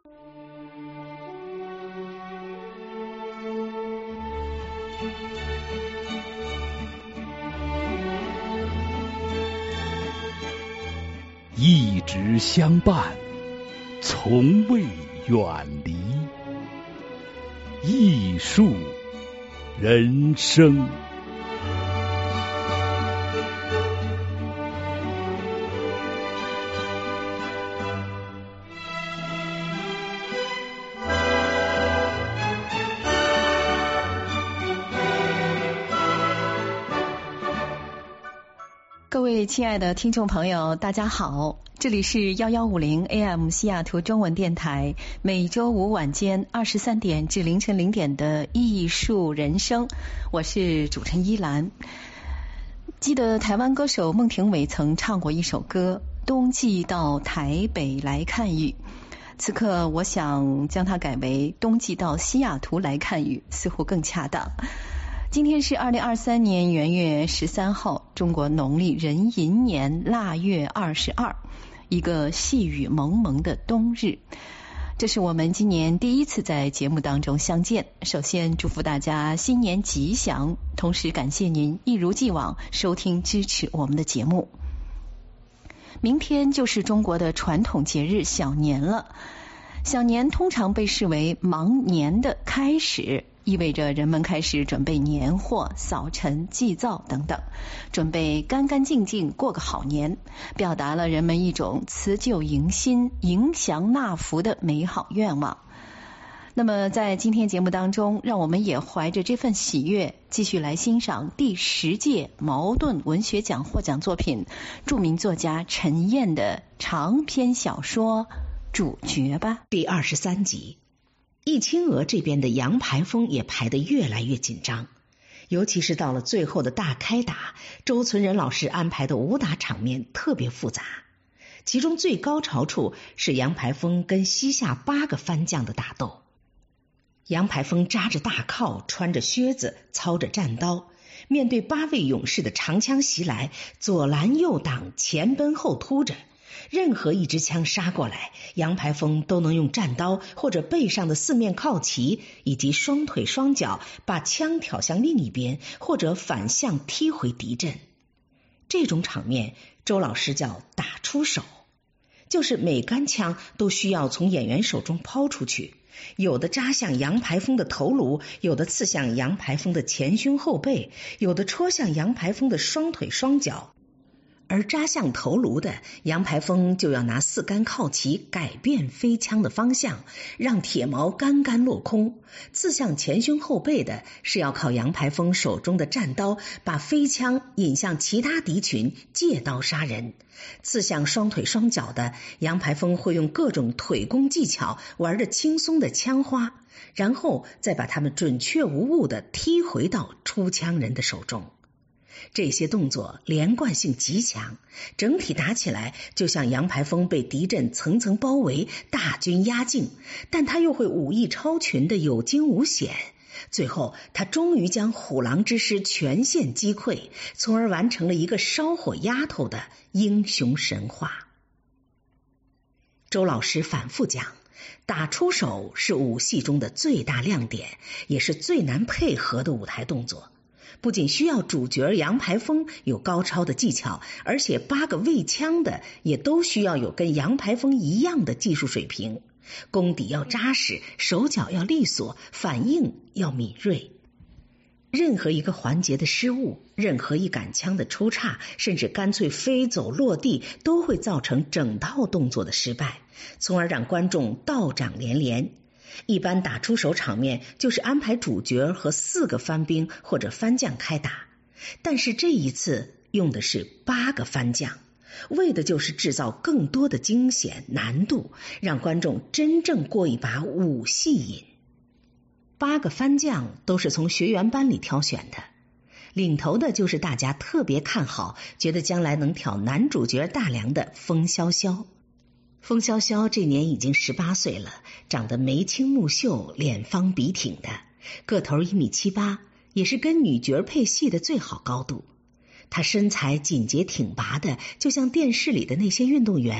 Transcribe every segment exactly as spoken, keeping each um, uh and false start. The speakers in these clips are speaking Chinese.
一直相伴，从未远离。艺术人生。 各位亲爱的听众朋友，大家好，这里是一一五零 A M 西雅图中文电台，每周五晚间二十三点至凌晨零点的艺术人生，我是主持人依兰。记得台湾歌手孟庭苇曾唱过一首歌《冬季到台北来看雨》，此刻我想将它改为《冬季到西雅图来看雨》，似乎更恰当。今天是二零二三年元月十三号，中国农历壬寅年腊月二十二，一个细雨蒙蒙的冬日。这是我们今年第一次在节目当中相见，首先祝福大家新年吉祥，同时感谢您一如既往收听支持我们的节目。明天就是中国的传统节日小年了，小年通常被视为忙年的开始，意味着人们开始准备年货、扫尘、祭灶等等，准备干干净净过个好年，表达了人们一种辞旧迎新、迎祥纳福的美好愿望。那么在今天节目当中，让我们也怀着这份喜悦，继续来欣赏第十届茅盾文学奖获奖作品，著名作家陈燕的长篇小说《主角》吧。 第二十三集。易清娥这边的杨排风也排得越来越紧张，尤其是到了最后的大开打，周存仁老师安排的武打场面特别复杂，其中最高潮处是杨排风跟西夏八个番将的打斗。杨排风扎着大靠，穿着靴子，操着战刀，面对八位勇士的长枪袭来，左拦右挡，前奔后突着，任何一支枪杀过来，杨排风都能用战刀或者背上的四面靠旗以及双腿双脚把枪挑向另一边，或者反向踢回敌阵。这种场面周老师叫打出手，就是每杆枪都需要从演员手中抛出去，有的扎向杨排风的头颅，有的刺向杨排风的前胸后背，有的戳向杨排风的双腿双脚。而扎向头颅的，杨排风就要拿四杆靠旗改变飞枪的方向，让铁矛杆杆落空；刺向前胸后背的，是要靠杨排风手中的战刀把飞枪引向其他敌群，借刀杀人；刺向双腿双脚的，杨排风会用各种腿功技巧玩着轻松的枪花，然后再把他们准确无误地踢回到出枪人的手中。这些动作连贯性极强，整体打起来就像杨排风被敌阵层层包围，大军压境，但他又会武艺超群的有惊无险。最后他终于将虎狼之师全线击溃，从而完成了一个烧火丫头的英雄神话。周老师反复讲，打出手是武戏中的最大亮点，也是最难配合的舞台动作。不仅需要主角杨排风有高超的技巧，而且八个喂枪的也都需要有跟杨排风一样的技术水平，功底要扎实，手脚要利索，反应要敏锐。任何一个环节的失误，任何一杆枪的出岔，甚至干脆飞走落地，都会造成整套动作的失败，从而让观众倒掌连连。一般打出手场面就是安排主角和四个番兵或者番将开打，但是这一次用的是八个番将，为的就是制造更多的惊险难度，让观众真正过一把武戏瘾。八个番将都是从学员班里挑选的，领头的就是大家特别看好，觉得将来能挑男主角大梁的风萧萧。风萧萧这年已经十八岁了，长得眉清目秀，脸方笔挺的，个头一米七八，也是跟女角配戏的最好高度。她身材紧结挺拔的，就像电视里的那些运动员，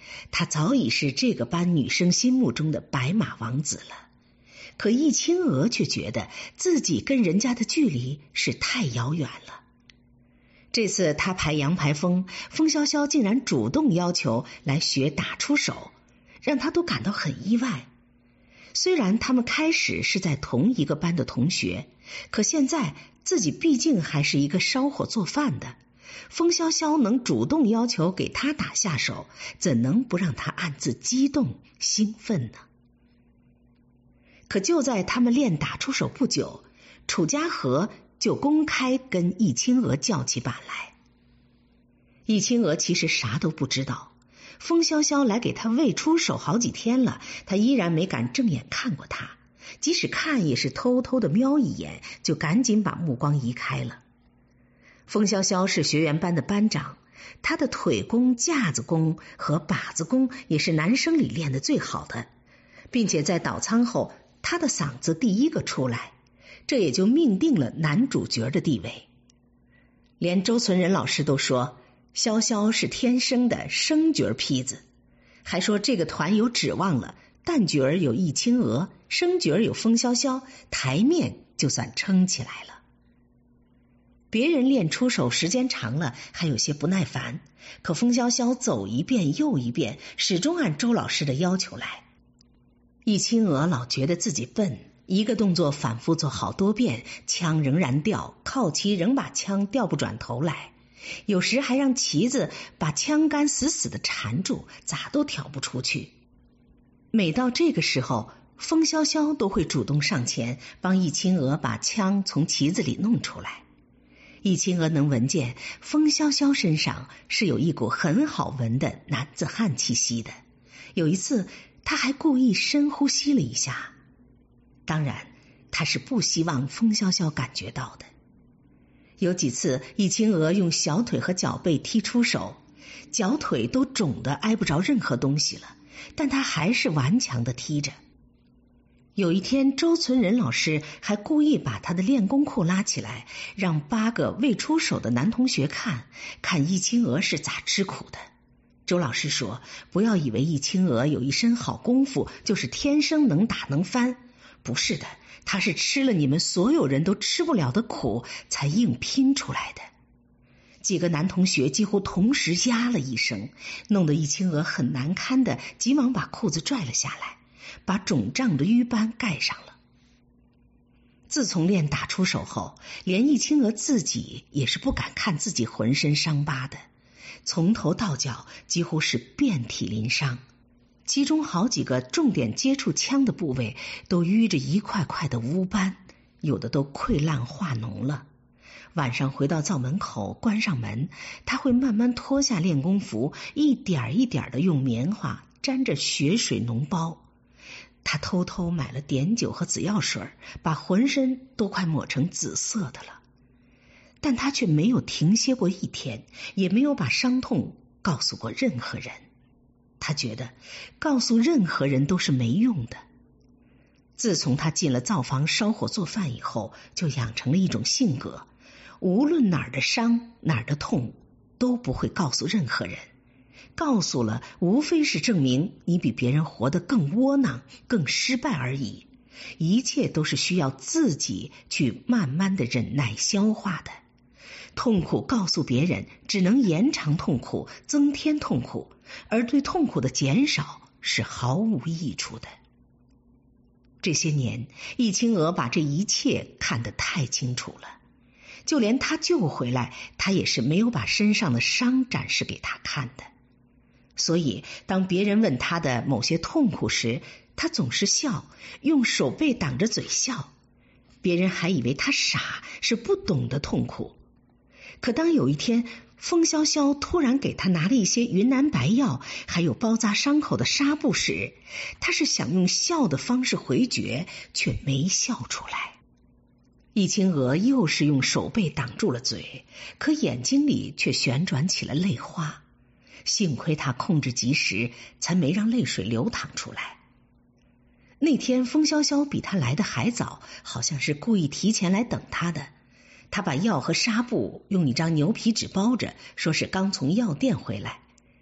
他早已是这个班女生心目中的白马王子了。可易清娥却觉得自己跟人家的距离是太遥远了。这次他排杨排风，风萧萧竟然主动要求来学打出手，让他都感到很意外。虽然他们开始是在同一个班的同学，可现在自己毕竟还是一个烧火做饭的，风萧萧能主动要求给他打下手，怎能不让他暗自激动兴奋呢？可就在他们练打出手不久，楚家和就公开跟易清娥叫起板来。易清娥其实啥都不知道，风萧萧来给他喂出手好几天了，他依然没敢正眼看过他，即使看也是偷偷的瞄一眼，就赶紧把目光移开了。风萧萧是学员班的班长，他的腿功、架子功和把子功也是男生里练得最好的，并且在倒仓后他的嗓子第一个出来，这也就命定了男主角的地位。连周存仁老师都说萧萧是天生的生角坯子，还说这个团有指望了，旦角有易清娥，生角有风萧萧，台面就算撑起来了。别人练出手时间长了还有些不耐烦，可风萧萧走一遍又一遍，始终按周老师的要求来。易清娥老觉得自己笨，一个动作反复做好多遍，枪仍然掉，靠旗仍把枪调不转头来，有时还让旗子把枪杆死死的缠住，咋都挑不出去。每到这个时候，风萧萧都会主动上前帮易清娥把枪从旗子里弄出来。易清娥能闻见风萧萧身上是有一股很好闻的男子汉气息的，有一次他还故意深呼吸了一下，当然他是不希望风萧萧感觉到的。有几次易清娥用小腿和脚背踢出手，脚腿都肿得挨不着任何东西了，但他还是顽强地踢着。有一天周存仁老师还故意把他的练功裤拉起来，让八个未出手的男同学看看易清娥是咋吃苦的。周老师说，不要以为易清娥有一身好功夫就是天生能打能翻，不是的，她是吃了你们所有人都吃不了的苦才硬拼出来的。几个男同学几乎同时呀了一声，弄得易清娥很难堪的急忙把裤子拽了下来，把肿胀的瘀斑盖上了。自从练打出手后，连易清娥自己也是不敢看自己浑身伤疤的，从头到脚几乎是遍体鳞伤，其中好几个重点接触枪的部位都淤着一块块的污斑，有的都溃烂化脓了。晚上回到灶门口关上门，他会慢慢脱下练功服，一点一点的用棉花沾着血水脓包。他偷偷买了碘酒和紫药水，把浑身都快抹成紫色的了。但他却没有停歇过一天，也没有把伤痛告诉过任何人。他觉得告诉任何人都是没用的。自从他进了灶房烧火做饭以后，就养成了一种性格，无论哪儿的伤哪儿的痛都不会告诉任何人，告诉了无非是证明你比别人活得更窝囊更失败而已，一切都是需要自己去慢慢的忍耐消化的。痛苦告诉别人只能延长痛苦，增添痛苦，而对痛苦的减少是毫无益处的。这些年易清娥把这一切看得太清楚了，就连他救回来，他也是没有把身上的伤展示给他看的。所以当别人问他的某些痛苦时，他总是笑，用手背挡着嘴笑。别人还以为他傻，是不懂得痛苦。可当有一天风萧萧突然给他拿了一些云南白药，还有包扎伤口的纱布时，他是想用笑的方式回绝，却没笑出来。易清娥又是用手背挡住了嘴，可眼睛里却旋转起了泪花。幸亏他控制及时，才没让泪水流淌出来。那天风萧萧比他来的还早，好像是故意提前来等他的。他把药和纱布用一张牛皮纸包着，说是刚从药店回来。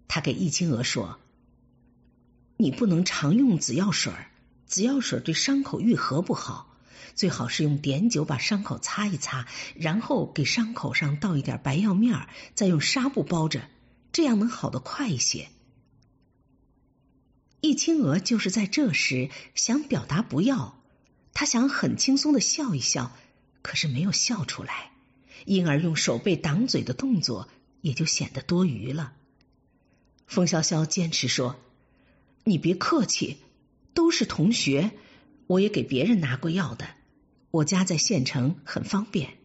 他给易清娥说：“你不能常用紫药水，紫药水对伤口愈合不好，最好是用碘酒把伤口擦一擦，然后给伤口上倒一点白药面，再用纱布包着，这样能好得快一些。”易清娥就是在这时想表达不要，她想很轻松的笑一笑，可是没有笑出来，因而用手背挡嘴的动作也就显得多余了。风潇潇坚持说：“你别客气，都是同学，我也给别人拿过药的，我家在县城，很方便。”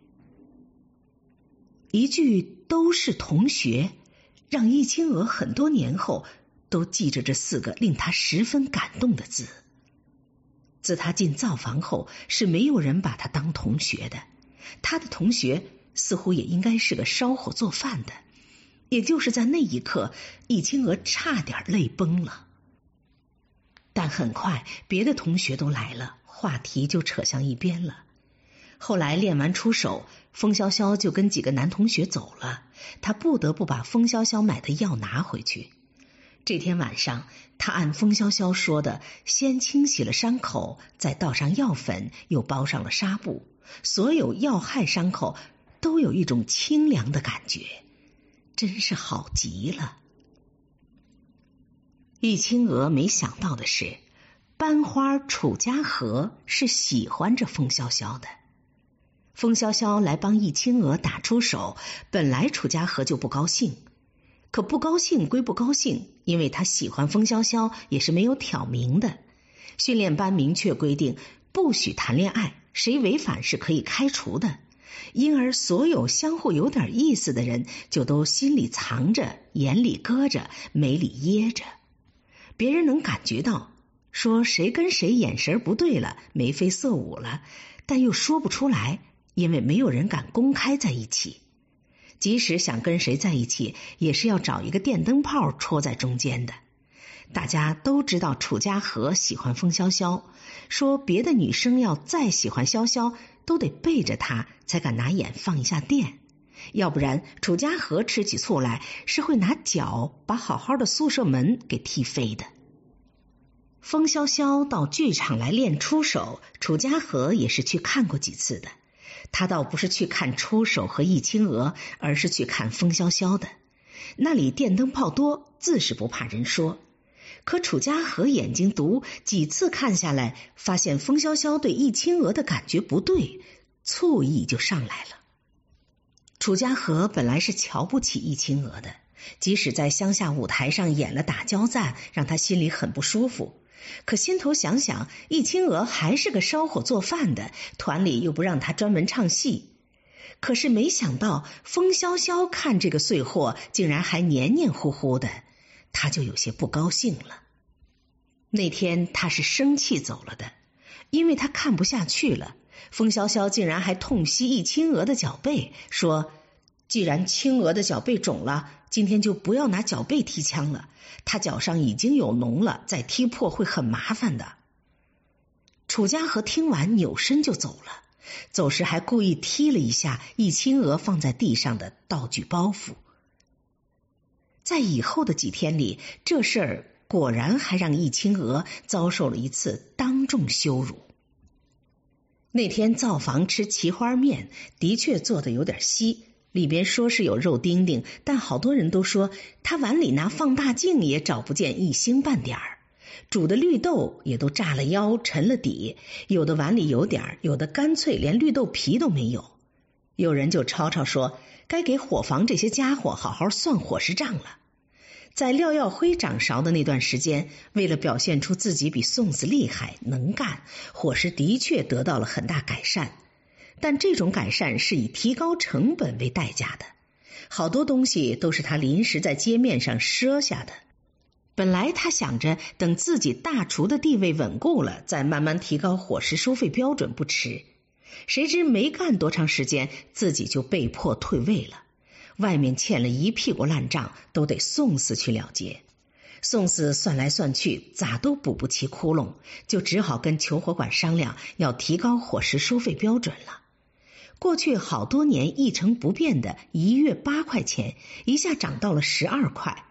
一句都是同学，让易清娥很多年后都记着这四个令他十分感动的字。自他进灶房后，是没有人把他当同学的，他的同学似乎也应该是个烧火做饭的。也就是在那一刻，易清娥差点泪崩了。但很快别的同学都来了，话题就扯向一边了。后来练完出手，风潇潇就跟几个男同学走了，他不得不把风潇潇买的药拿回去。这天晚上，他按风潇潇说的，先清洗了伤口，再倒上药粉，又包上了纱布，所有要害伤口都有一种清凉的感觉，真是好极了。易清娥没想到的是，班花楚家和是喜欢着风潇潇的。风潇潇来帮易清娥打出手，本来楚家和就不高兴，可不高兴归不高兴，因为他喜欢风潇潇也是没有挑明的。训练班明确规定，不许谈恋爱，谁违反是可以开除的。因而所有相互有点意思的人，就都心里藏着，眼里搁着，眉里掖着。别人能感觉到，说谁跟谁眼神不对了，眉飞色舞了，但又说不出来，因为没有人敢公开在一起。即使想跟谁在一起，也是要找一个电灯泡戳在中间的。大家都知道楚家和喜欢风潇潇，说别的女生要再喜欢潇潇，都得背着他才敢拿眼放一下电，要不然楚家和吃起醋来是会拿脚把好好的宿舍门给踢飞的。风潇潇到剧场来练出手，楚家和也是去看过几次的。他倒不是去看出手和易清娥，而是去看风潇潇的。那里电灯泡多，自是不怕人说。可楚家和眼睛毒，几次看下来，发现风潇潇对易清娥的感觉不对，醋意就上来了。楚家和本来是瞧不起易清娥的，即使在乡下舞台上演了打交赞，让他心里很不舒服。可心头想想，易清娥还是个烧火做饭的，团里又不让他专门唱戏。可是没想到风潇潇看这个碎货竟然还黏黏糊糊的，他就有些不高兴了。那天他是生气走了的，因为他看不下去了。风潇潇竟然还痛惜易清娥的脚背，说既然清娥的脚背肿了，今天就不要拿脚背踢枪了，她脚上已经有脓了，再踢破会很麻烦的。楚家和听完扭身就走了，走时还故意踢了一下易清娥放在地上的道具包袱。在以后的几天里，这事儿果然还让易清娥遭受了一次当众羞辱。那天灶房吃奇花面，的确做得有点稀，里边说是有肉丁丁，但好多人都说他碗里拿放大镜也找不见一星半点儿。煮的绿豆也都炸了腰沉了底，有的碗里有点，有的干脆连绿豆皮都没有。有人就吵吵说该给伙房这些家伙好好算伙食账了。在廖耀辉掌勺的那段时间，为了表现出自己比宋子厉害能干，伙食的确得到了很大改善，但这种改善是以提高成本为代价的，好多东西都是他临时在街面上赊下的。本来他想着等自己大厨的地位稳固了，再慢慢提高伙食收费标准不迟，谁知没干多长时间，自己就被迫退位了。外面欠了一屁股烂账，都得宋四去了结。宋四算来算去，咋都补不齐窟窿，就只好跟求火馆商量，要提高伙食收费标准了。过去好多年一成不变的一月八块钱，一下涨到了十二块。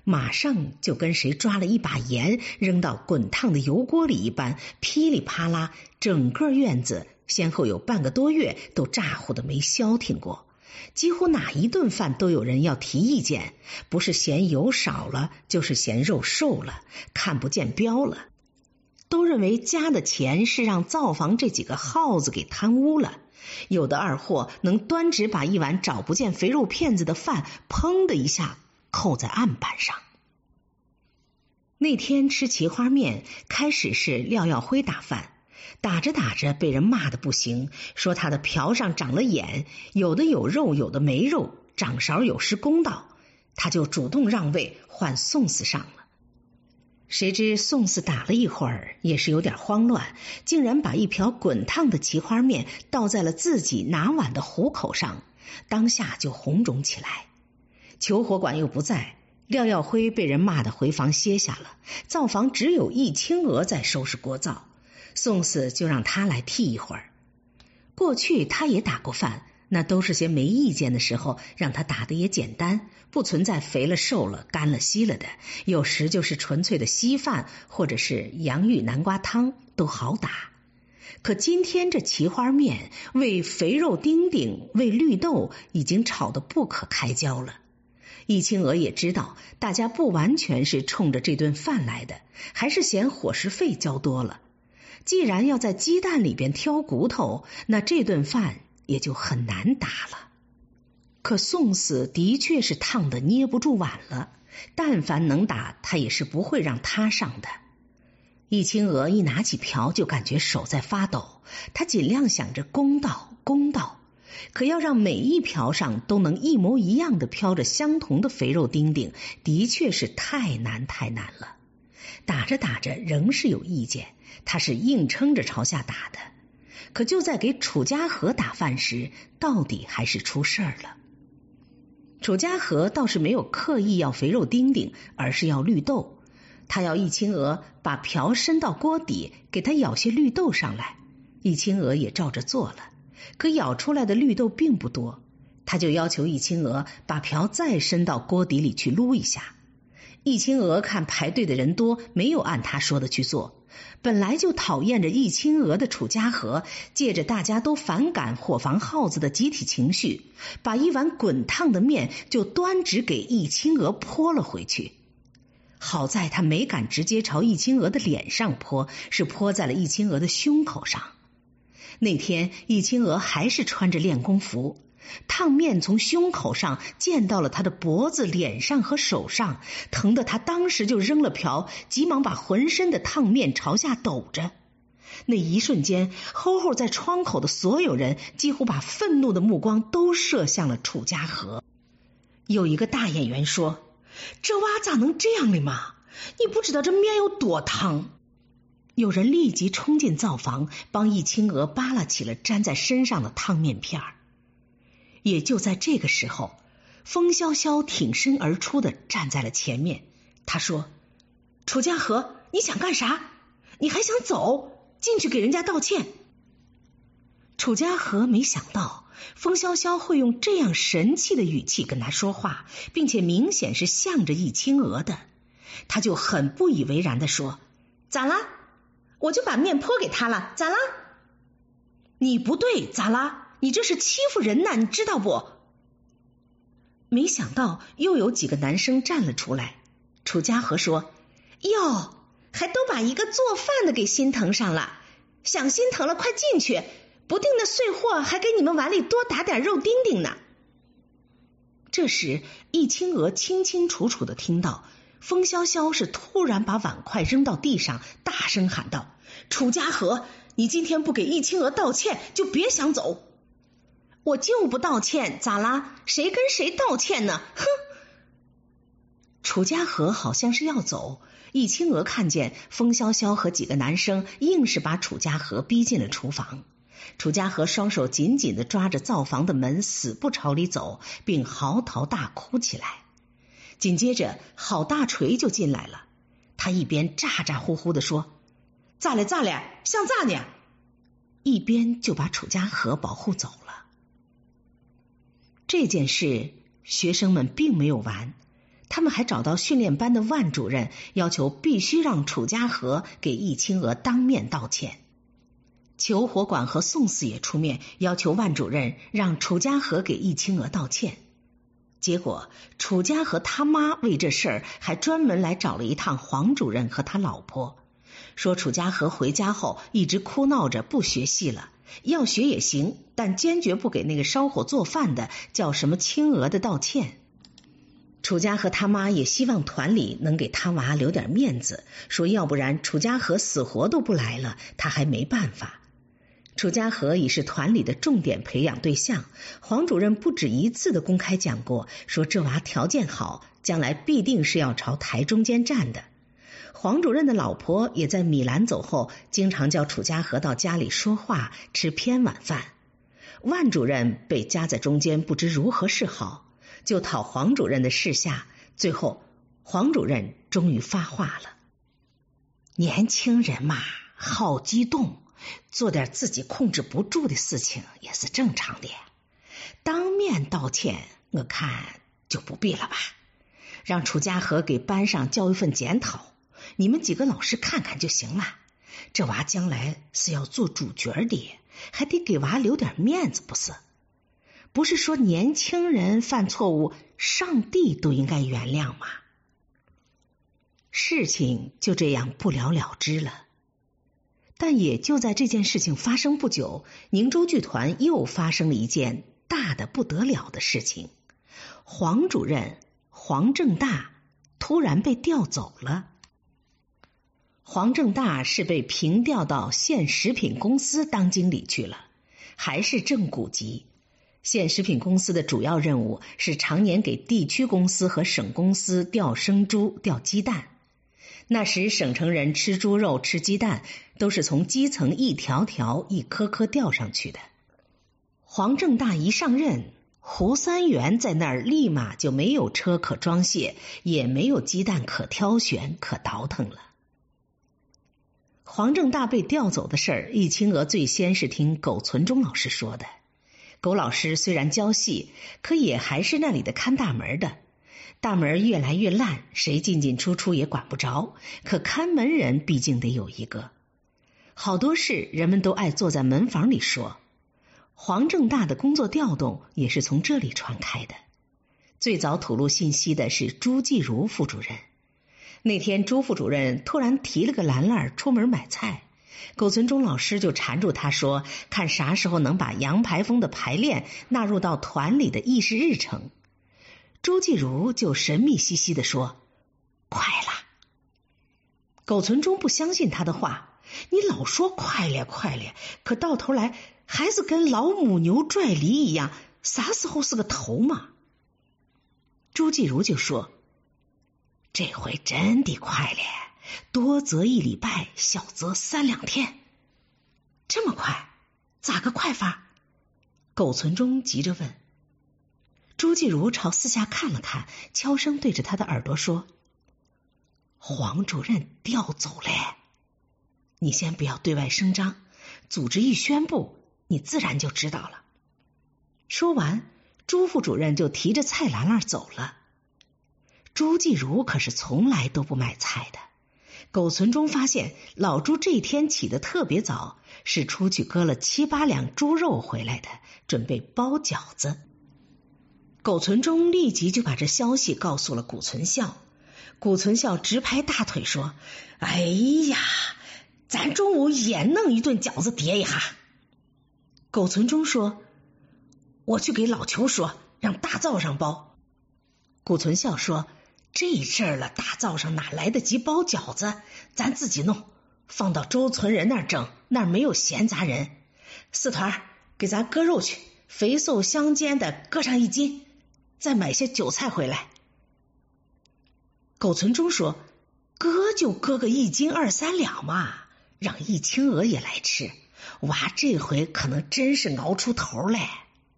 马上就跟谁抓了一把盐扔到滚烫的油锅里一般，噼里啪啦，整个院子先后有半个多月都咋呼的没消停过。几乎哪一顿饭都有人要提意见，不是嫌油少了，就是嫌肉瘦了，看不见标了。都认为家的钱是让灶房这几个耗子给贪污了，有的二货能端直把一碗找不见肥肉片子的饭砰的一下扣在案板上。那天吃奇花面，开始是廖耀辉打饭，打着打着被人骂得不行，说他的瓢上长了眼，有的有肉有的没肉，掌勺有失公道，他就主动让位换宋四上了。谁知宋四打了一会儿也是有点慌乱，竟然把一瓢滚烫的奇花面倒在了自己拿碗的虎口上，当下就红肿起来。求火管又不在，廖耀辉被人骂得回房歇下了，灶房只有易清娥在收拾锅灶，宋四就让他来替一会儿。过去他也打过饭，那都是些没意见的时候让他打的也简单，不存在肥了瘦了干了稀了的，有时就是纯粹的稀饭或者是洋芋南瓜汤都好打。可今天这奇花面为肥肉丁丁为绿豆已经炒得不可开交了。易清娥也知道大家不完全是冲着这顿饭来的，还是嫌伙食费交多了。既然要在鸡蛋里边挑骨头，那这顿饭也就很难打了。可宋四的确是烫得捏不住碗了，但凡能打他也是不会让他上的。易清娥一拿起瓢就感觉手在发抖，他尽量想着公道公道，可要让每一瓢上都能一模一样的飘着相同的肥肉丁丁，的确是太难太难了。打着打着仍是有意见，他是硬撑着朝下打的。可就在给楚家和打饭时，到底还是出事儿了。楚家和倒是没有刻意要肥肉丁丁，而是要绿豆。他要易清娥把瓢伸到锅底，给他舀些绿豆上来。易清娥也照着做了，可舀出来的绿豆并不多，他就要求易清娥把瓢再伸到锅底里去撸一下。易清娥看排队的人多，没有按他说的去做。本来就讨厌着易清娥的楚家和，借着大家都反感伙房耗子的集体情绪，把一碗滚烫的面就端直给易清娥泼了回去。好在他没敢直接朝易清娥的脸上泼，是泼在了易清娥的胸口上。那天易清娥还是穿着练功服，烫面从胸口上溅到了他的脖子、脸上和手上，疼得他当时就扔了瓢，急忙把浑身的烫面朝下抖着。那一瞬间，齁齁在窗口的所有人几乎把愤怒的目光都射向了楚家和。有一个大演员说：“这娃咋能这样的嘛？你不知道这面有多烫。”有人立即冲进灶房，帮易清娥扒拉起了粘在身上的烫面片儿。也就在这个时候，风萧萧挺身而出的站在了前面。他说：“楚家和，你想干啥？你还想走？进去给人家道歉。”楚家和没想到风萧萧会用这样神气的语气跟他说话，并且明显是向着易清娥的，他就很不以为然的说：“咋啦？我就把面泼给他了，咋啦？你不对，咋啦？你这是欺负人呐，你知道不？”没想到又有几个男生站了出来。楚家和说：“哟，还都把一个做饭的给心疼上了，想心疼了快进去，不定那碎货还给你们碗里多打点肉丁丁呢。”这时易清娥清清楚楚的听到风萧萧是突然把碗筷扔到地上，大声喊道：“楚家和，你今天不给易清娥道歉就别想走。”“我就不道歉，咋啦？谁跟谁道歉呢？哼！”楚家和好像是要走，易清娥看见风萧萧和几个男生硬是把楚家和逼进了厨房。楚家和双手紧紧地抓着灶房的门，死不朝里走，并嚎啕大哭起来。紧接着郝大锤就进来了，他一边咋咋呼呼地说：“咋了咋了，想咋呢？”一边就把楚家和保护走了。这件事学生们并没有完， 他们还找到训练班的万主任，要求必须让楚家河给易清娥当面道歉。裘火管和宋四也出面要求万主任让楚家河给易清娥道歉。结果楚家河他妈为这事儿还专门来找了一趟黄主任和他老婆，说楚家河回家后一直哭闹着不学戏了，要学也行，但坚决不给那个烧火做饭的叫什么清娥的道歉。楚家河他妈也希望团里能给他娃留点面子，说要不然楚家河死活都不来了，他还没办法。楚家河已是团里的重点培养对象，黄主任不止一次的公开讲过，说这娃条件好，将来必定是要朝台中间站的。黄主任的老婆也在米兰走后，经常叫楚家河到家里说话，吃偏晚饭。万主任被夹在中间，不知如何是好，就讨黄主任的示下，最后黄主任终于发话了：年轻人嘛，好激动，做点自己控制不住的事情也是正常的。当面道歉，我看就不必了吧。让楚家河给班上交一份检讨，你们几个老师看看就行了。这娃将来是要做主角的，还得给娃留点面子，不是？不是说年轻人犯错误，上帝都应该原谅吗？事情就这样不了了之了。但也就在这件事情发生不久，宁州剧团又发生了一件大的不得了的事情。黄主任黄正大突然被调走了。黄正大是被平调到县食品公司当经理去了，还是正股级。县食品公司的主要任务是常年给地区公司和省公司调生猪、调鸡蛋。那时省城人吃猪肉、吃鸡蛋都是从基层一条条、一颗颗调上去的。黄正大一上任，胡三元在那儿立马就没有车可装卸，也没有鸡蛋可挑选、可倒腾了。黄正大被调走的事儿，易清娥最先是听苟存忠老师说的。苟老师虽然教戏，可也还是那里的看大门的。大门越来越烂，谁进进出出也管不着，可看门人毕竟得有一个。好多事人们都爱坐在门房里说。黄正大的工作调动也是从这里传开的。最早吐露信息的是朱继如副主任。那天朱副主任突然提了个篮篮出门买菜，苟存忠老师就缠住他说，看啥时候能把杨排风的排练纳入到团里的议事日程。朱继如就神秘兮兮地说，快了。苟存忠不相信他的话，你老说快了快了，可到头来还是跟老母牛拽梨一样，啥时候是个头嘛？朱继如就说，这回真的快了，多则一礼拜，少则三两天。这么快？咋个快法？苟存忠急着问。朱继如朝四下看了看，悄声对着他的耳朵说，黄主任调走了，你先不要对外声张，组织一宣布，你自然就知道了。说完，朱副主任就提着菜篮篮走了。朱继如可是从来都不买菜的。苟存忠发现老朱这天起得特别早，是出去割了七八两猪肉回来的，准备包饺子。苟存忠立即就把这消息告诉了谷存孝。谷存孝直拍大腿说，哎呀，咱中午也弄一顿饺子叠一下。苟存忠说，我去给老裘说，让大灶上包。谷存孝说，这阵儿了，大灶上哪来得及包饺子，咱自己弄，放到周存仁那儿整，那儿没有闲杂人。四团给咱割肉去，肥瘦相间的割上一斤，再买些韭菜回来。苟存忠说，割就割个一斤二三两嘛，让易清娥也来吃，娃这回可能真是熬出头来。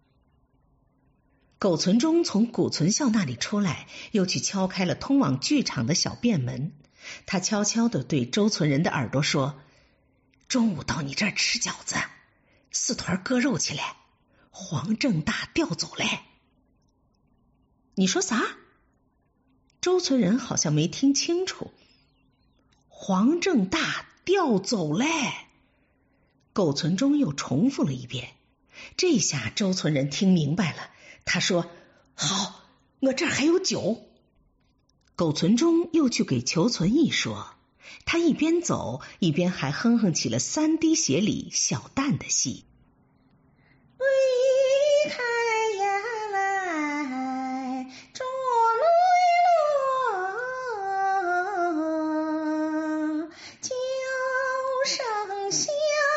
苟存忠从谷存孝那里出来，又去敲开了通往剧场的小便门。他悄悄地对周存仁的耳朵说，中午到你这儿吃饺子，四团割肉去了，黄正大调走嘞。你说啥？ 周存仁好像没听清楚。黄正大调走嘞！苟存忠又重复了一遍。这下周存仁听明白了，他说：“好，我这儿还有酒。”苟存忠又去给裘存义说，他一边走一边还哼哼起了三滴血里小旦的戏。 为开呀来，竹内落，叫声相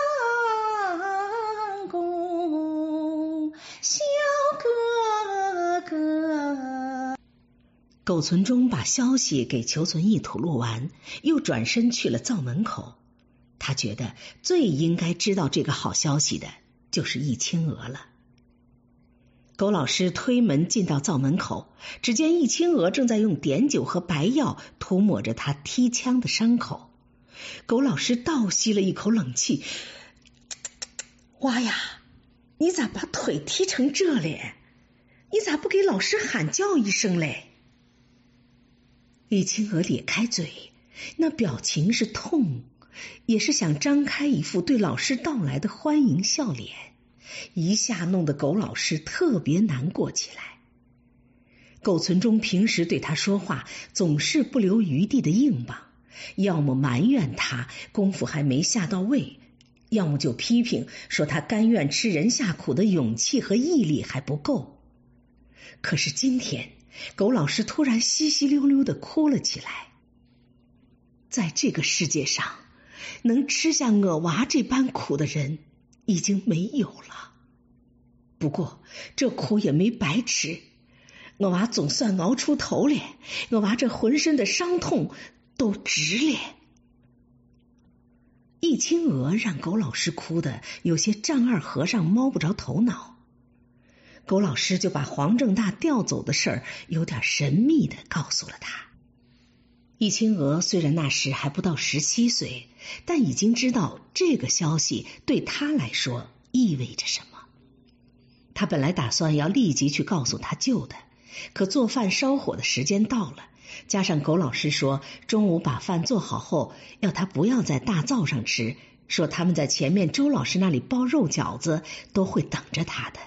公，小哥哥。 苟存忠把消息给裘存义吐露完，又转身去了灶门口。他觉得最应该知道这个好消息的就是易清娥了。苟老师推门进到灶门口，只见易清娥正在用碘酒和白药涂抹着他踢枪的伤口。苟老师倒吸了一口冷气：“娃呀，你咋把腿踢成这嘞？你咋不给老师喊叫一声嘞？”易清娥咧开嘴，那表情是痛，也是想张开一副对老师到来的欢迎笑脸，一下弄得苟老师特别难过起来。苟存忠平时对他说话总是不留余地的硬绑，要么埋怨他功夫还没下到位，要么就批评说他甘愿吃人下苦的勇气和毅力还不够。可是今天苟老师突然稀稀溜溜地哭了起来。在这个世界上，能吃下我娃这般苦的人已经没有了。不过这苦也没白吃，我娃总算熬出头了，我娃这浑身的伤痛都值了。易清娥让苟老师哭得有些丈二和尚摸不着头脑。苟老师就把黄正大调走的事儿有点神秘地告诉了他。易清娥虽然那时还不到十七岁，但已经知道这个消息对他来说意味着什么。他本来打算要立即去告诉他舅的，可做饭烧火的时间到了，加上苟老师说中午把饭做好后要他不要在大灶上吃，说他们在前面周老师那里包肉饺子都会等着他的。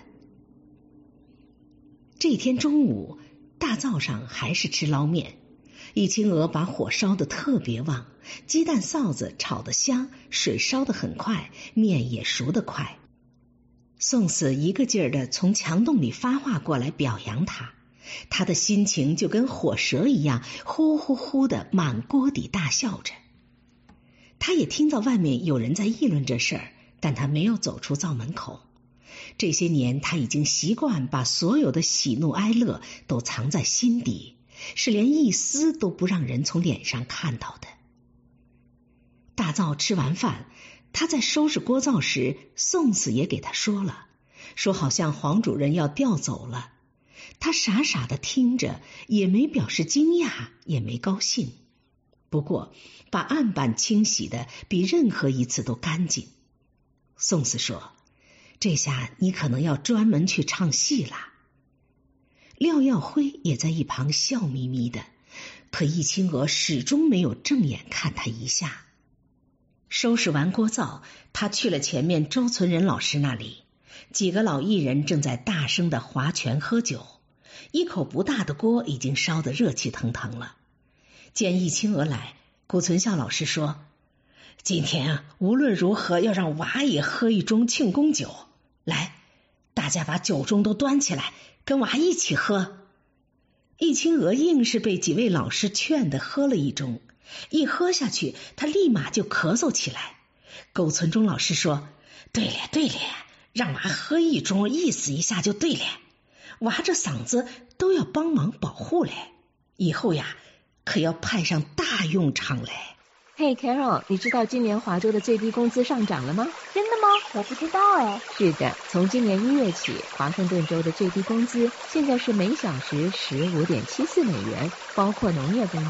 这天中午，大灶上还是吃捞面。易清娥把火烧得特别旺，鸡蛋臊子炒得香，水烧得很快，面也熟得快。宋四一个劲儿的从墙洞里发话过来表扬他，他的心情就跟火蛇一样，呼呼呼的满锅底大笑着。他也听到外面有人在议论这事儿，但他没有走出灶门口。这些年他已经习惯把所有的喜怒哀乐都藏在心底，是连一丝都不让人从脸上看到的。大灶吃完饭，他在收拾锅灶时，宋四也给他说了，说好像黄主任要调走了。他傻傻的听着，也没表示惊讶，也没高兴。不过把案板清洗的比任何一次都干净。宋四说，这下你可能要专门去唱戏啦。廖耀辉也在一旁笑眯眯的，可易清娥始终没有正眼看他一下。收拾完锅灶，他去了前面周存仁老师那里，几个老艺人正在大声的划拳喝酒，一口不大的锅已经烧得热气腾腾了。见易清娥来，顾存孝老师说，今天啊，无论如何要让娃也喝一盅庆功酒，来，大家把酒盅都端起来，跟娃一起喝。易清娥硬是被几位老师劝的喝了一盅，一喝下去他立马就咳嗽起来。苟存忠老师说，对了对了，让娃喝一盅意思一下就对了，娃这嗓子都要帮忙保护嘞，以后呀可要派上大用场嘞。 嘿、hey, Carol， 你知道今年华州的最低工资上涨了吗？ 真的吗？我不知道哎。 是的，从今年一月起，华盛顿州的最低工资现在是每小时十五点七四美元，包括农业工作。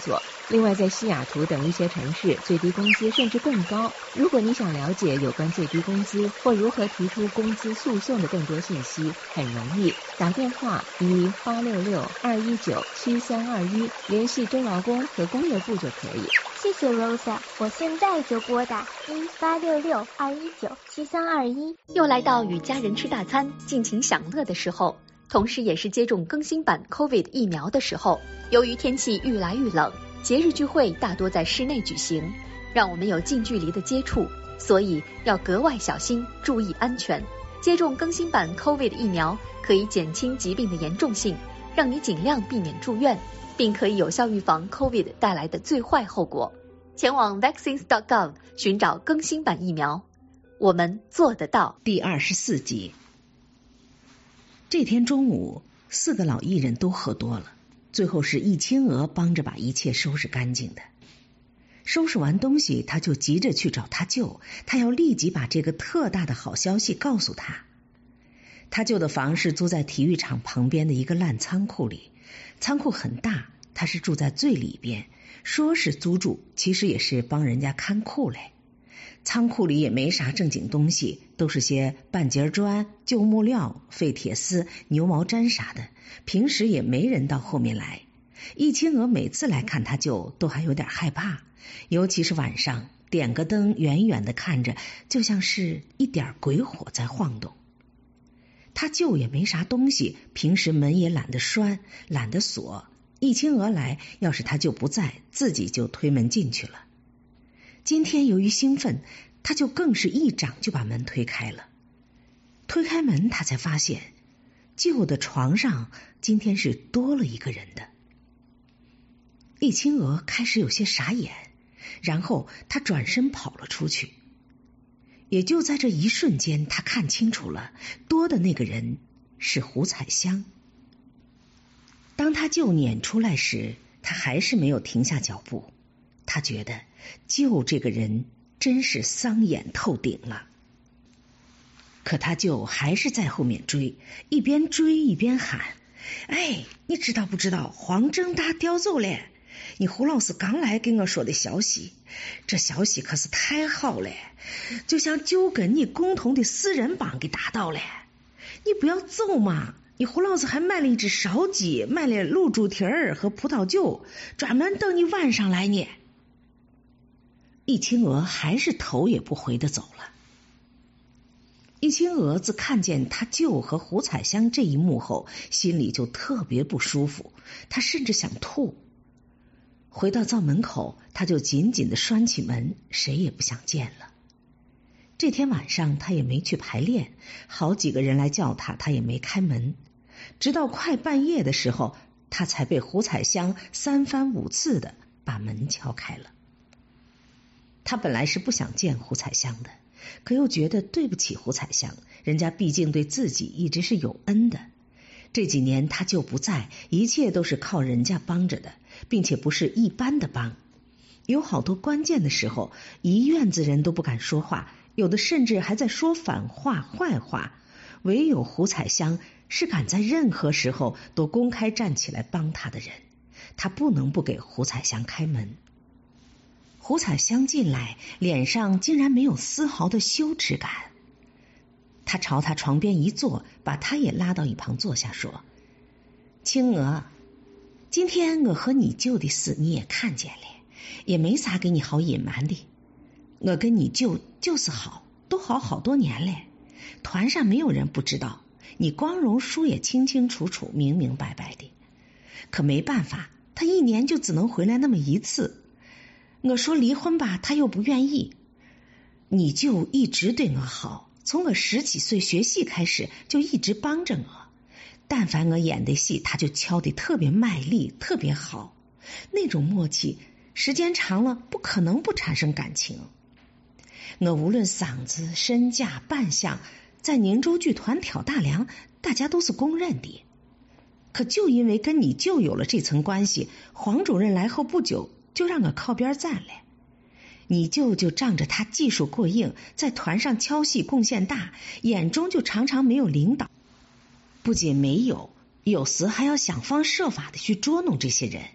另外，在西雅图等一些城市，最低工资甚至更高。如果你想了解有关最低工资或如何提出工资诉讼的更多信息，很容易打电话一八六六二一九七三二一联系中劳工和工业部就可以。 谢谢 Rosa， 我现在就拨打一八六六二一九七三二一。 又来到与家人吃大餐、尽情享乐的时候，同时也是接种更新版 COVID 疫苗的时候。由于天气愈来愈冷，节日聚会大多在室内举行，让我们有近距离的接触，所以要格外小心，注意安全。接种更新版 COVID 疫苗可以减轻疾病的严重性，让你尽量避免住院，并可以有效预防 COVID 带来的最坏后果。前往 vaccines dot gov 寻找更新版疫苗，我们做得到。 第二十四集。这天中午，四个老艺人都喝多了，最后是易清娥帮着把一切收拾干净的。收拾完东西，他就急着去找他舅，他要立即把这个特大的好消息告诉他。他舅的房是租在体育场旁边的一个烂仓库里，仓库很大，他是住在最里边，说是租住，其实也是帮人家看库嘞。仓库里也没啥正经东西，都是些半截砖、旧木料、废铁丝、牛毛毡啥的，平时也没人到后面来。易清娥每次来看他舅都还有点害怕，尤其是晚上点个灯，远远的看着就像是一点鬼火在晃动。他舅也没啥东西，平时门也懒得拴，懒得锁。易清娥来，要是他舅不在，自己就推门进去了。今天由于兴奋，他就更是一掌就把门推开了。推开门，他才发现舅的床上今天是多了一个人的。易清娥开始有些傻眼，然后他转身跑了出去。也就在这一瞬间，他看清楚了，多的那个人是胡彩香。当他舅撵出来时，他还是没有停下脚步。他觉得舅这个人真是丧眼透顶了。可他舅还是在后面追，一边追一边喊：哎，你知道不知道黄正达调走了？你胡老师刚来跟我说的消息，这消息可是太好了，就像就跟你共同的四人帮给打倒了。你不要走嘛，你胡老师还买了一只烧鸡，买了卤猪蹄儿和葡萄酒，专门等你晚上来呢。易清娥还是头也不回的走了。易清娥自看见他舅和胡彩香这一幕后，心里就特别不舒服，他甚至想吐。回到灶门口，他就紧紧的拴起门，谁也不想见了。这天晚上他也没去排练，好几个人来叫他，他也没开门。直到快半夜的时候，他才被胡彩香三番五次的把门敲开了。他本来是不想见胡彩香的，可又觉得对不起胡彩香，人家毕竟对自己一直是有恩的。这几年他就不在，一切都是靠人家帮着的，并且不是一般的帮。有好多关键的时候，一院子人都不敢说话，有的甚至还在说反话坏话，唯有胡彩香是敢在任何时候都公开站起来帮他的人。他不能不给胡彩香开门。胡彩香进来，脸上竟然没有丝毫的羞耻感。他朝他床边一坐，把他也拉到一旁坐下，说：青娥，今天我和你舅的事你也看见了，也没啥给你好隐瞒的。我跟你舅就是好，都好好多年了，团上没有人不知道，你光荣书也清清楚楚明明白白的。可没办法，他一年就只能回来那么一次。我说离婚吧，他又不愿意。你舅一直对我好，从我十几岁学戏开始就一直帮着我，但凡我演的戏，他就敲得特别卖力，特别好。那种默契时间长了不可能不产生感情。我无论嗓子、身价、扮相，在宁州剧团挑大梁，大家都是公认的。可就因为跟你舅有了这层关系，黄主任来后不久就让我靠边站了。你舅就仗着他技术过硬，在团上敲戏贡献大，眼中就常常没有领导。不仅没有，有时还要想方设法的去捉弄这些人。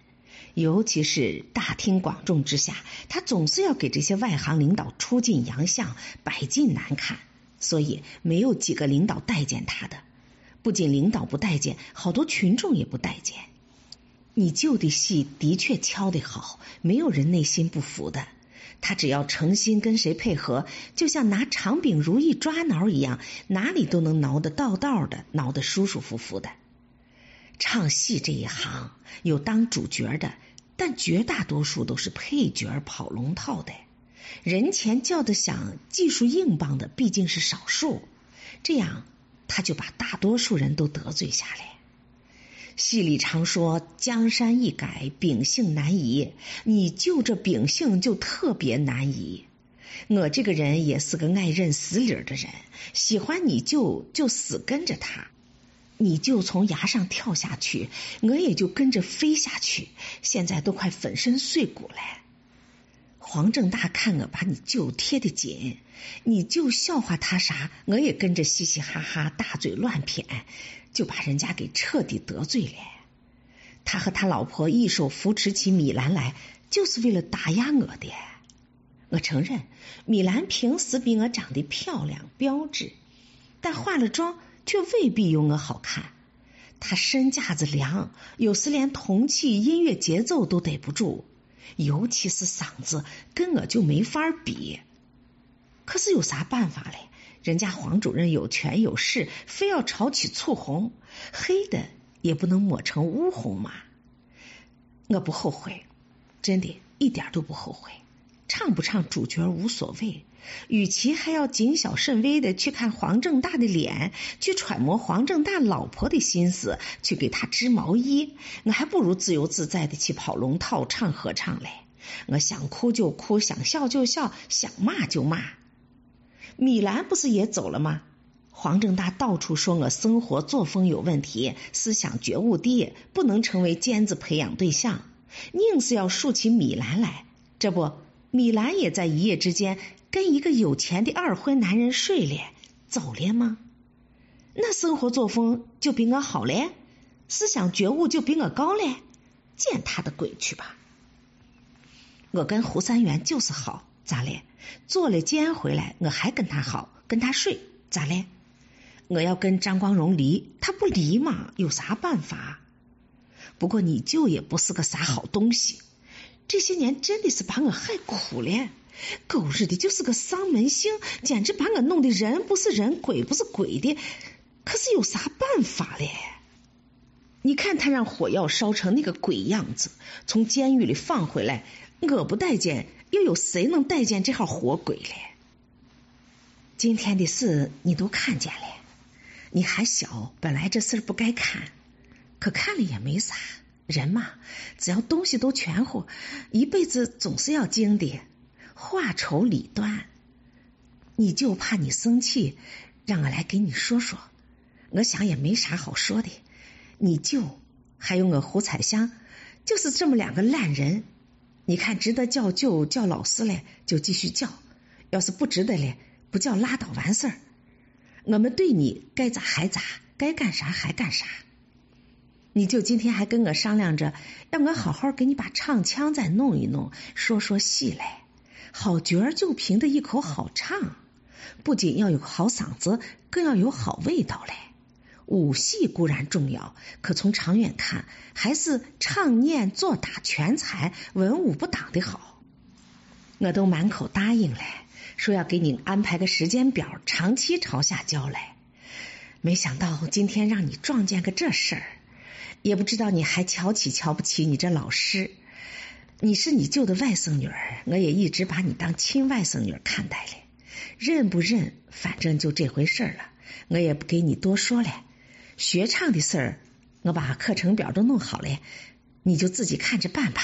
尤其是大庭广众之下，他总是要给这些外行领导出尽洋相，百尽难看，所以没有几个领导待见他的。不仅领导不待见，好多群众也不待见。你舅的戏的确敲得好，没有人内心不服的。他只要诚心跟谁配合，就像拿长柄如意抓挠一样，哪里都能挠得道道的，挠得舒舒服服的。唱戏这一行有当主角的，但绝大多数都是配角跑龙套的。人前叫得响、技术硬棒的毕竟是少数，这样他就把大多数人都得罪下来。戏里常说江山易改，秉性难移，你就这秉性就特别难移。我这个人也是个爱认死理的人，喜欢你就就死跟着他，你就从崖上跳下去，我也就跟着飞下去，现在都快粉身碎骨了。黄正大看我把你舅贴得紧，你就笑话他啥，我也跟着嘻嘻哈哈大嘴乱谝，就把人家给彻底得罪了。他和他老婆一手扶持起米兰来，就是为了打压我的。我承认米兰平时比我长得漂亮标致，但化了妆却未必有我好看。她身架子凉，有时连铜器音乐节奏都逮不住，尤其是嗓子跟我就没法比。可是有啥办法嘞？人家黄主任有权有势，非要炒起醋红，黑的也不能抹成乌红嘛。我不后悔，真的一点都不后悔。唱不唱主角无所谓，与其还要谨小慎微的去看黄正大的脸，去揣摩黄正大老婆的心思，去给他织毛衣，我还不如自由自在的去跑龙套唱合唱嘞。我想哭就哭，想笑就笑，想骂就骂。米兰不是也走了吗？黄正大到处说我生活作风有问题，思想觉悟低，不能成为尖子培养对象，硬是要竖起米兰来。这不，米兰也在一夜之间跟一个有钱的二婚男人睡了，走了吗？那生活作风就比我好嘞，思想觉悟就比我高嘞，见他的鬼去吧。我跟胡三元就是好，咋嘞？做了监回来，我还跟他好，跟他睡，咋嘞？我要跟张光荣离，他不离嘛，有啥办法？不过你舅也不是个啥好东西，这些年真的是把我害苦了，狗日的就是个丧门星，简直把我弄得人不是人，鬼不是鬼的。可是有啥办法嘞？你看他让火药烧成那个鬼样子，从监狱里放回来，我不待见，又有谁能待见这号活鬼嘞？今天的事你都看见了，你还小，本来这事不该看，可看了也没啥。人嘛，只要东西都全乎，一辈子总是要经的，话愁理断。你就怕你生气，让我来给你说说。我想也没啥好说的，你舅还有我胡彩香就是这么两个烂人，你看值得叫舅叫老师嘞就继续叫，要是不值得嘞不叫拉倒完事儿。我们对你该咋还咋，该干啥还干啥。你就今天还跟我商量着让我好好给你把唱腔再弄一弄，说说戏嘞。好角儿就凭着一口好唱，不仅要有好嗓子，更要有好味道嘞。武戏固然重要，可从长远看，还是唱念做打全才，文武不挡的好。我都满口答应嘞，说要给你安排个时间表，长期朝下教嘞。没想到今天让你撞见个这事儿，也不知道你还瞧起瞧不起你这老师。你是你舅的外甥女儿，我也一直把你当亲外甥女儿看待嘞。认不认，反正就这回事了，我也不给你多说嘞。学唱的事儿，我把课程表都弄好了，你就自己看着办吧。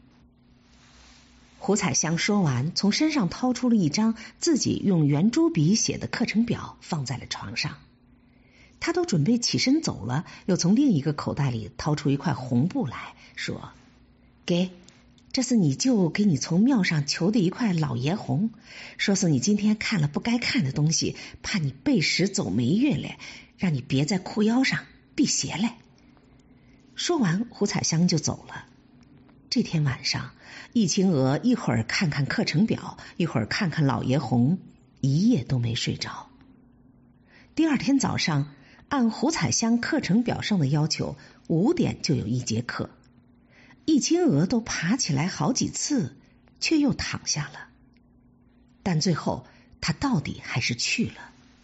胡彩香说完，从身上掏出了一张自己用圆珠笔写的课程表，放在了床上。他都准备起身走了，又从另一个口袋里掏出一块红布来说，给，这是你舅给你从庙上求的一块老爷红，说是你今天看了不该看的东西，怕你背时走霉运来，让你别在裤腰上辟邪来。说完胡彩香就走了。 这天晚上，易清娥一会儿看看课程表，一会儿看看老爷红，一夜都没睡着。第二天早上，按胡彩香课程表上的要求，五点就有一节课。易清娥都爬起来好几次，却又躺下了。但最后，她到底还是去了。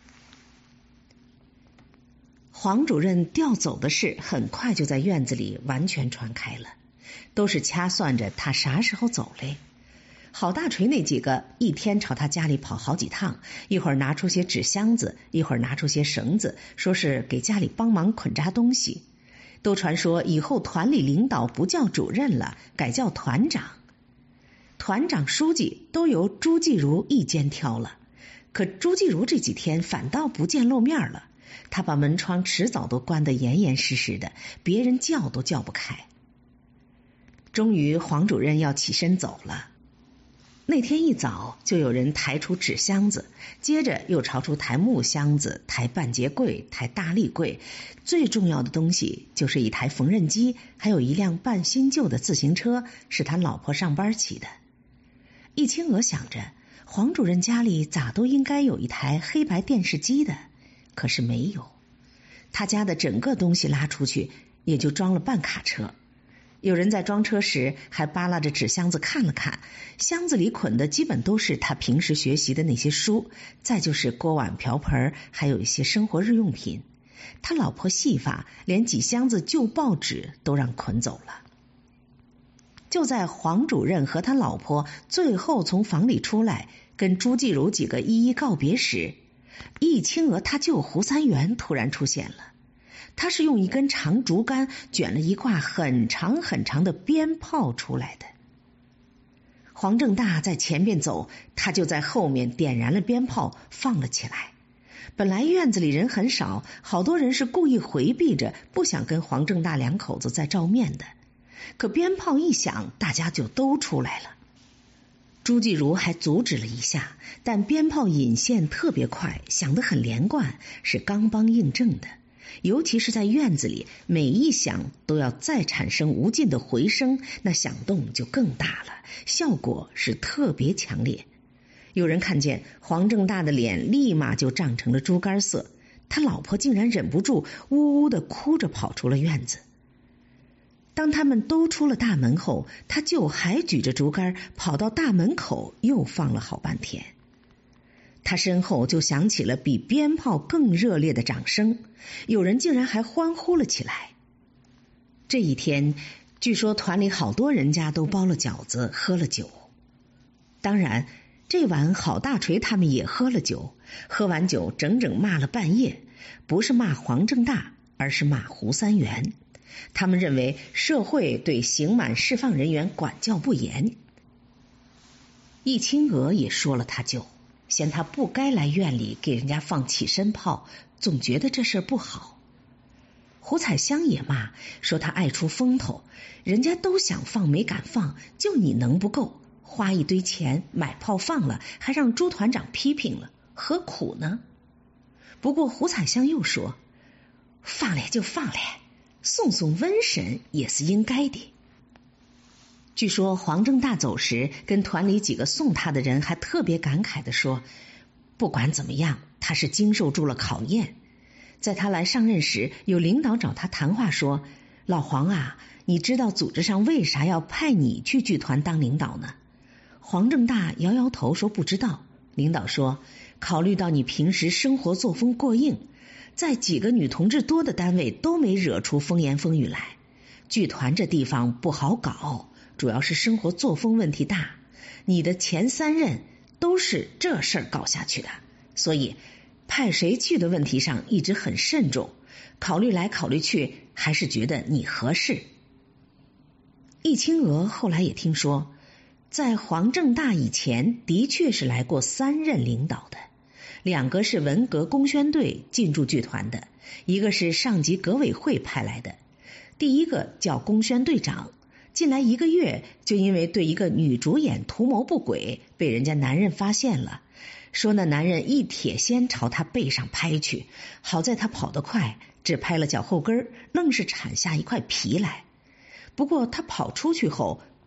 黄主任调走的事很快就在院子里完全传开了，都是掐算着他啥时候走嘞。郝大锤那几个一天朝他家里跑好几趟，一会儿拿出些纸箱子，一会儿拿出些绳子，说是给家里帮忙捆扎东西。都传说以后团里领导不叫主任了，改叫团长。团长、书记都由朱继如一肩挑了，可朱继如这几天反倒不见露面了。他把门窗迟早都关得严严实实的，别人叫都叫不开。终于黄主任要起身走了。那天一早就有人抬出纸箱子，接着又朝出抬木箱子，抬半截柜，抬大立柜，最重要的东西就是一台缝纫机，还有一辆半新旧的自行车，是他老婆上班骑的。易清娥想着，黄主任家里咋都应该有一台黑白电视机的，可是没有。他家的整个东西拉出去，也就装了半卡车。有人在装车时还扒拉着纸箱子看了看，箱子里捆的基本都是他平时学习的那些书，再就是锅碗瓢盆，还有一些生活日用品。他老婆细法，连几箱子旧报纸都让捆走了。就在黄主任和他老婆最后从房里出来，跟朱继如几个一一告别时，易清娥他舅胡三元突然出现了。他是用一根长竹竿卷了一挂很长很长的鞭炮出来的。黄正大在前边走，他就在后面点燃了鞭炮放了起来。本来院子里人很少，好多人是故意回避着，不想跟黄正大两口子再照面的。可鞭炮一响，大家就都出来了。朱继如还阻止了一下，但鞭炮引线特别快，响得很连贯，是刚帮硬正的。尤其是在院子里，每一响都要再产生无尽的回声，那响动就更大了，效果是特别强烈。有人看见黄正大的脸立马就涨成了猪肝色，他老婆竟然忍不住呜呜的哭着跑出了院子。当他们都出了大门后，他舅还举着竹竿跑到大门口，又放了好半天。他身后就响起了比鞭炮更热烈的掌声，有人竟然还欢呼了起来。这一天，据说团里好多人家都包了饺子，喝了酒。当然，这晚郝大锤他们也喝了酒，喝完酒整整骂了半夜，不是骂黄正大，而是骂胡三元。他们认为社会对刑满释放人员管教不严。易清娥也说了他舅，嫌他不该来院里给人家放起身炮，总觉得这事不好。胡彩香也骂，说他爱出风头，人家都想放没敢放，就你能不够，花一堆钱买炮放了，还让朱团长批评了，何苦呢？不过胡彩香又说，放了就放了，送送瘟神也是应该的。据说黄正大走时，跟团里几个送他的人还特别感慨地说，不管怎么样，他是经受住了考验。在他来上任时，有领导找他谈话说，老黄啊，你知道组织上为啥要派你去剧团当领导呢？黄正大摇摇头说不知道。领导说，考虑到你平时生活作风过硬，在几个女同志多的单位都没惹出风言风语来，剧团这地方不好搞，主要是生活作风问题大，你的前三任都是这事儿搞下去的，所以派谁去的问题上一直很慎重，考虑来考虑去，还是觉得你合适。易清娥后来也听说，在黄正大以前的确是来过三任领导的，两个是文革工宣队进驻剧团的，一个是上级革委会派来的。第一个叫工宣队长，进来一个月就因为对一个女主演图谋不轨，被人家男人发现了，说那男人一铁锨朝他背上拍去，好在他跑得快，只拍了脚后跟，愣是铲下一块皮来。不过他跑出去后，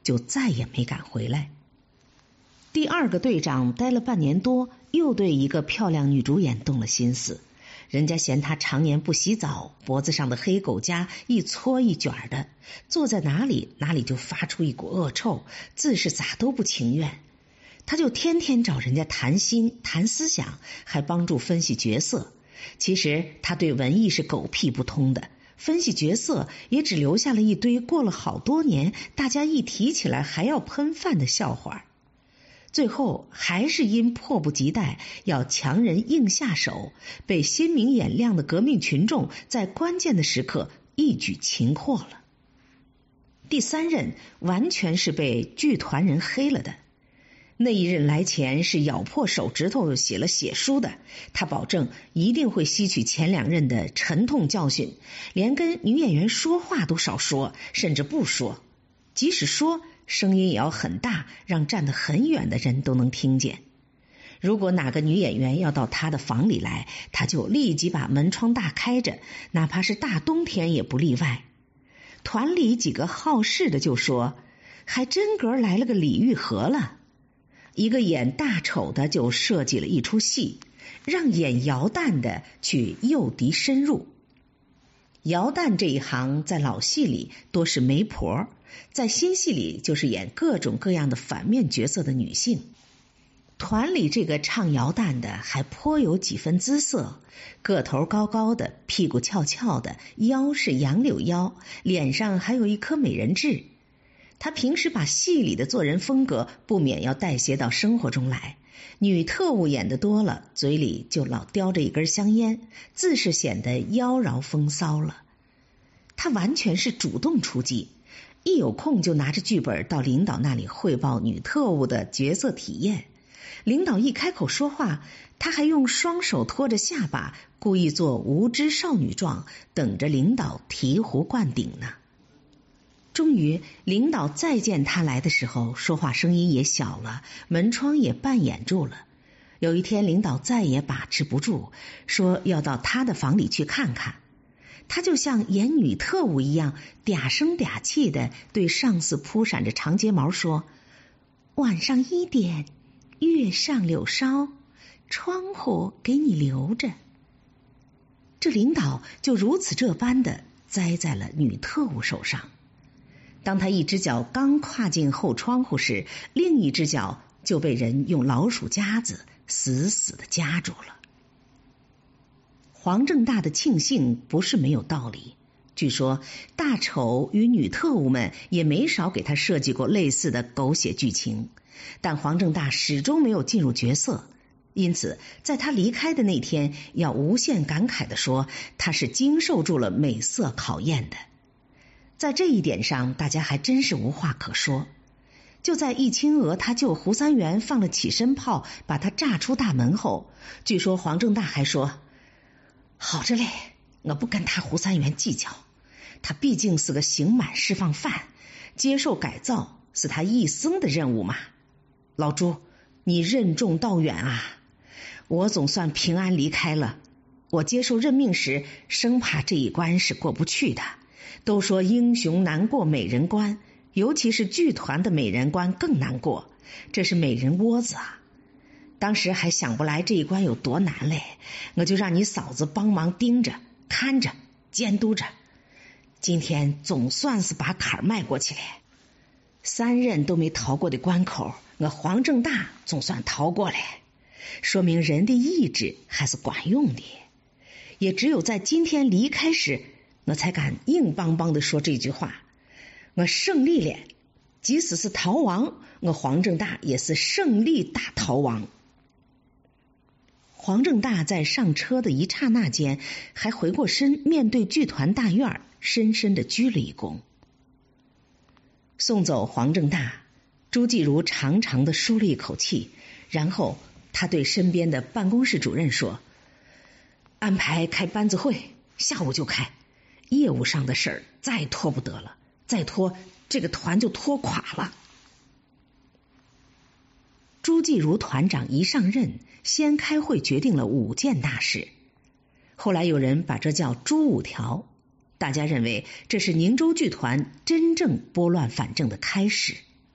就再也没敢回来。第二个队长待了半年多，又对一个漂亮女主演动了心思。人家嫌她常年不洗澡，脖子上的黑狗痂一搓一卷的，坐在哪里哪里就发出一股恶臭，自是咋都不情愿。他就天天找人家谈心谈思想，还帮助分析角色。其实他对文艺是狗屁不通的，分析角色也只留下了一堆过了好多年大家一提起来还要喷饭的笑话。最后还是因迫不及待要强人硬下手，被心明眼亮的革命群众在关键的时刻一举擒获了。第三任完全是被剧团人黑了的。那一任来前是咬破手指头写了血书的，他保证一定会吸取前两任的沉痛教训，连跟女演员说话都少说，甚至不说，即使说声音也要很大，让站得很远的人都能听见。如果哪个女演员要到他的房里来，他就立即把门窗大开着，哪怕是大冬天也不例外。团里几个好事的就说，还真格来了个李玉和了。一个演大丑的就设计了一出戏，让演姚旦的去诱敌深入。姚旦这一行在老戏里多是媒婆，在新戏里就是演各种各样的反面角色的女性。团里这个唱姚旦的还颇有几分姿色，个头高高的，屁股翘翘的，腰是杨柳腰，脸上还有一颗美人痣。他平时把戏里的做人风格不免要带携到生活中来，女特务演得多了，嘴里就老叼着一根香烟，自是显得妖娆风骚了。他完全是主动出击，一有空就拿着剧本到领导那里汇报女特务的角色体验。领导一开口说话，他还用双手托着下巴，故意做无知少女状，等着领导醍醐灌顶呢。终于领导再见他来的时候，说话声音也小了，门窗也半掩住了。有一天领导再也把持不住，说要到他的房里去看看。他就像演女特务一样，嗲声嗲气的对上司扑闪着长睫毛说，晚上一点，月上柳梢，窗户给你留着。这领导就如此这般的栽在了女特务手上。当他一只脚刚跨进后窗户时，另一只脚就被人用老鼠夹子死死的夹住了。黄正大的庆幸不是没有道理，据说大丑与女特务们也没少给他设计过类似的狗血剧情，但黄正大始终没有进入角色，因此在他离开的那天，要无限感慨地说，他是经受住了美色考验的。在这一点上，大家还真是无话可说。就在易清娥他救胡三元放了起身炮，把他炸出大门后，据说黄正大还说，好着嘞，我不跟他胡三元计较，他毕竟是个刑满释放犯，接受改造是他一生的任务嘛。老朱，你任重道远啊，我总算平安离开了。我接受任命时，生怕这一关是过不去的。都说英雄难过美人关，尤其是剧团的美人关更难过，这是美人窝子啊。当时还想不来这一关有多难嘞，我就让你嫂子帮忙盯着看着监督着，今天总算是把坎儿迈过去了。三任都没逃过的关口，我黄正大总算逃过了，说明人的意志还是管用的。也只有在今天离开时，我才敢硬邦邦的说这句话，我胜利了，即使是逃亡，我黄正大也是胜利大逃亡。黄正大在上车的一刹那间，还回过身面对剧团大院，深深的鞠了一躬。送走黄正大，朱继如长长的舒了一口气，然后他对身边的办公室主任说，安排开班子会，下午就开，业务上的事儿再拖不得了，再拖这个团就拖垮了。朱继如团长一上任，先开会决定了五件大事，后来有人把这叫朱五条，大家认为这是宁州剧团真正拨乱反正的开始。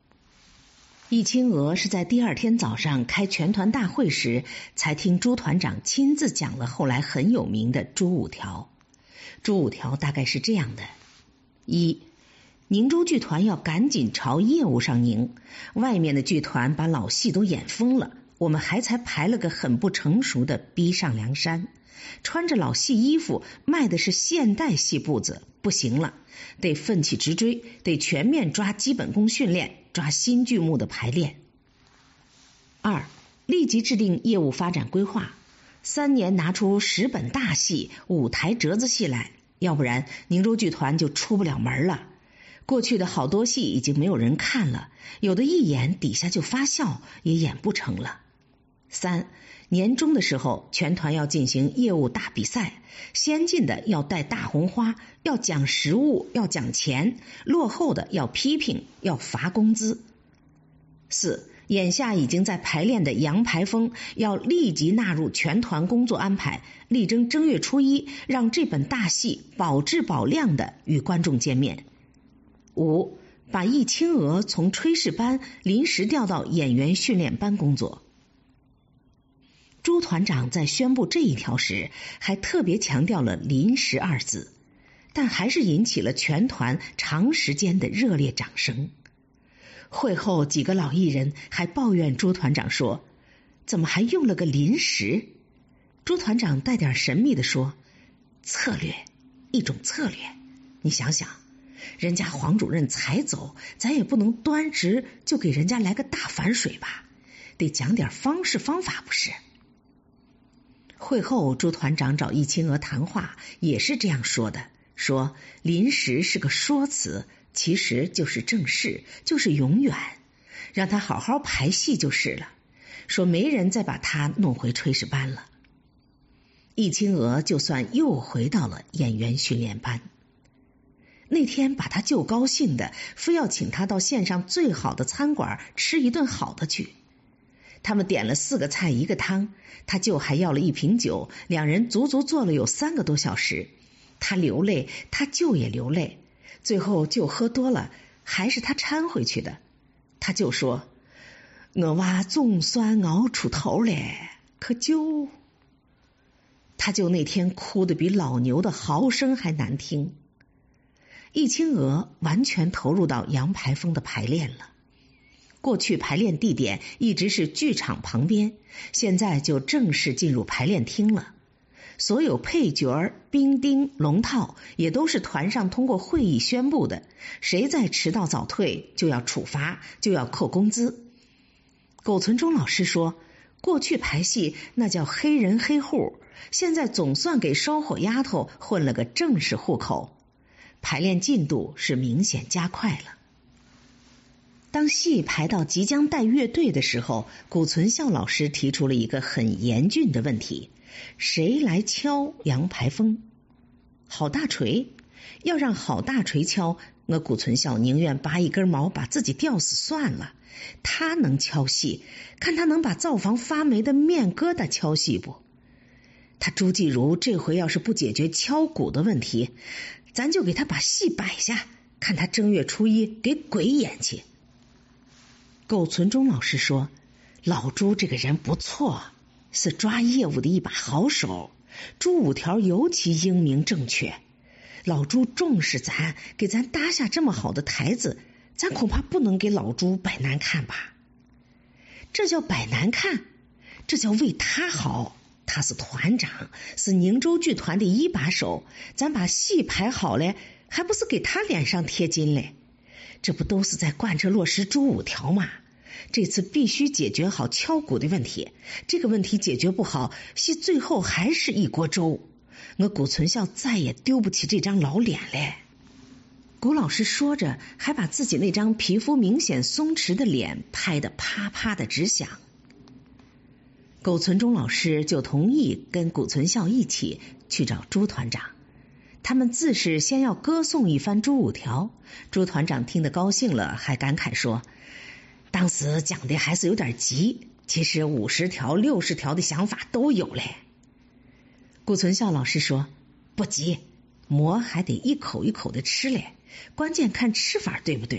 易清娥是在第二天早上开全团大会时，才听朱团长亲自讲了后来很有名的朱五条。朱五条大概是这样的：一，宁州剧团要赶紧朝业务上拧，外面的剧团把老戏都演疯了，我们还才排了个很不成熟的逼上梁山，穿着老戏衣服卖的是现代戏步子，不行了，得奋起直追，得全面抓基本功训练，抓新剧目的排练。二，立即制定业务发展规划，三年拿出十本大戏、五台折子戏来，要不然宁州剧团就出不了门了。过去的好多戏已经没有人看了，有的一演底下就发笑，也演不成了。三，年终的时候，全团要进行业务大比赛，先进的要戴大红花，要讲实物，要讲钱，落后的要批评，要罚工资。四，眼下已经在排练的《杨排风》要立即纳入全团工作安排，力争正月初一让这本大戏保质保量的与观众见面。五，把易清娥从炊事班临时调到演员训练班工作。朱团长在宣布这一条时，还特别强调了临时二字，但还是引起了全团长时间的热烈掌声。会后几个老艺人还抱怨朱团长说，怎么还用了个临时？朱团长带点神秘地说，策略，一种策略。你想想，人家黄主任才走，咱也不能端直就给人家来个大反水吧，得讲点方式方法不是？会后朱团长找易清娥谈话也是这样说的，说临时是个说辞，其实就是正式，就是永远，让他好好排戏就是了，说没人再把他弄回炊事班了。易清娥就算又回到了演员训练班。那天把他舅高兴的，非要请他到县上最好的餐馆吃一顿好的去。他们点了四个菜一个汤，他舅还要了一瓶酒，两人足足坐了有三个多小时。他流泪，他舅也流泪，最后舅喝多了，还是他搀回去的。他舅说，我娃总算熬出头来，可就……他舅那天哭得比老牛的嚎声还难听。易清娥完全投入到杨排风的排练了。过去排练地点一直是剧场旁边，现在就正式进入排练厅了。所有配角、兵丁、龙套也都是团上通过会议宣布的，谁再迟到早退就要处罚，就要扣工资。苟存忠老师说，过去排戏那叫黑人黑户，现在总算给烧火丫头混了个正式户口，排练进度是明显加快了。当戏排到即将带乐队的时候，谷存孝老师提出了一个很严峻的问题，谁来敲杨排风？郝大锤，要让郝大锤敲，我谷存孝宁愿拔一根毛把自己吊死算了。他能敲戏，看他能把灶房发霉的面疙瘩敲戏不？他朱继如这回要是不解决敲鼓的问题，咱就给他把戏摆下，看他正月初一给鬼演去。苟存忠老师说，老朱这个人不错，是抓业务的一把好手，朱五条尤其英明正确。老朱重视咱，给咱搭下这么好的台子，咱恐怕不能给老朱摆难看吧？这叫摆难看，这叫为他好。他是团长，是宁州剧团的一把手，咱把戏排好了，还不是给他脸上贴金嘞？这不都是在贯彻落实朱五条吗？这次必须解决好敲鼓的问题，这个问题解决不好，戏最后还是一锅粥。我谷存孝再也丢不起这张老脸嘞。谷老师说着，还把自己那张皮肤明显松弛的脸拍得啪啪的直响。苟存忠老师就同意跟谷存孝一起去找朱团长。他们自是先要歌颂一番朱五条，朱团长听得高兴了，还感慨说，当时讲的还是有点急，其实五十条六十条的想法都有嘞。谷存孝老师说，不急，馍还得一口一口的吃嘞，关键看吃法对不对，